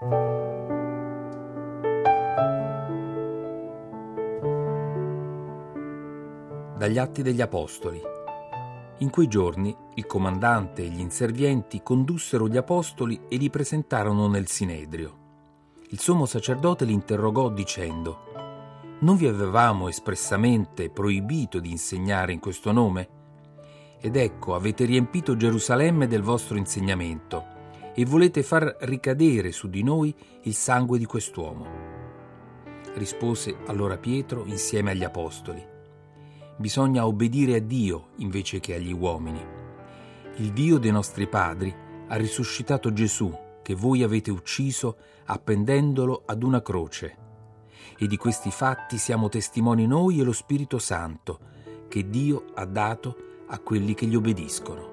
Dagli Atti degli Apostoli. In quei giorni il comandante e gli inservienti condussero gli apostoli e li presentarono nel Sinedrio. Il sommo sacerdote li interrogò dicendo: «Non vi avevamo espressamente proibito di insegnare in questo nome? Ed ecco, avete riempito Gerusalemme del vostro insegnamento e volete far ricadere su di noi il sangue di quest'uomo». Rispose allora Pietro insieme agli apostoli: «Bisogna obbedire a Dio invece che agli uomini. Il Dio dei nostri padri ha risuscitato Gesù, che voi avete ucciso appendendolo ad una croce. E di questi fatti siamo testimoni noi e lo Spirito Santo, che Dio ha dato a quelli che gli obbediscono».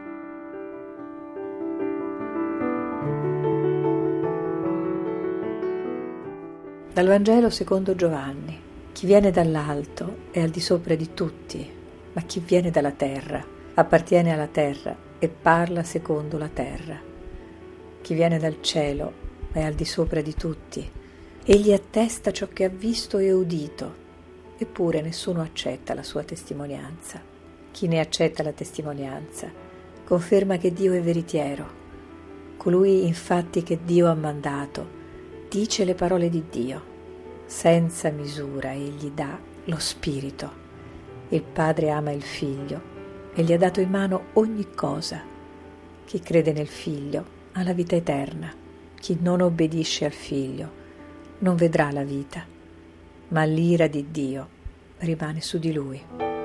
Dal Vangelo secondo Giovanni. Chi viene dall'alto è al di sopra di tutti, ma chi viene dalla terra appartiene alla terra e parla secondo la terra. Chi viene dal cielo è al di sopra di tutti. Egli attesta ciò che ha visto e udito, eppure nessuno accetta la sua testimonianza. Chi ne accetta la testimonianza conferma che Dio è veritiero. Colui infatti che Dio ha mandato dice le parole di Dio. Senza misura egli dà lo Spirito. Il Padre ama il Figlio e gli ha dato in mano ogni cosa. Chi crede nel Figlio ha la vita eterna. Chi non obbedisce al Figlio non vedrà la vita, ma l'ira di Dio rimane su di lui.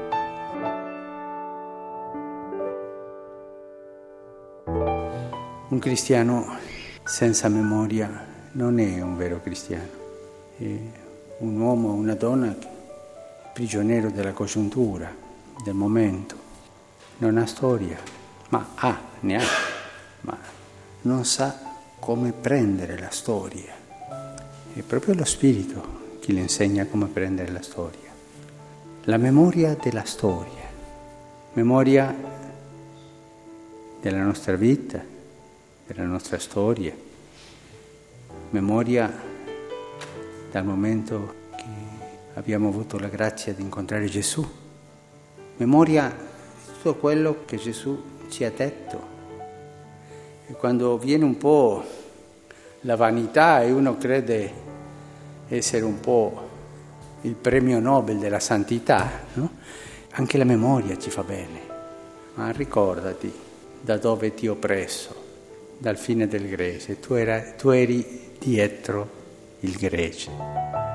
Un cristiano senza memoria non è un vero cristiano. È un uomo o una donna prigioniero della congiuntura, del momento. Non ha storia, ma ma non sa come prendere la storia. È proprio lo Spirito che le insegna come prendere la storia. La memoria della storia, memoria della nostra vita, della nostra storia, memoria dal momento che abbiamo avuto la grazia di incontrare Gesù, memoria di tutto quello che Gesù ci ha detto. E quando viene un po' la vanità e uno crede essere un po' il premio Nobel della santità, no? Anche la memoria ci fa bene. Ma ricordati da dove ti ho preso, dal fine del Grece. Tu eri dietro il Grece.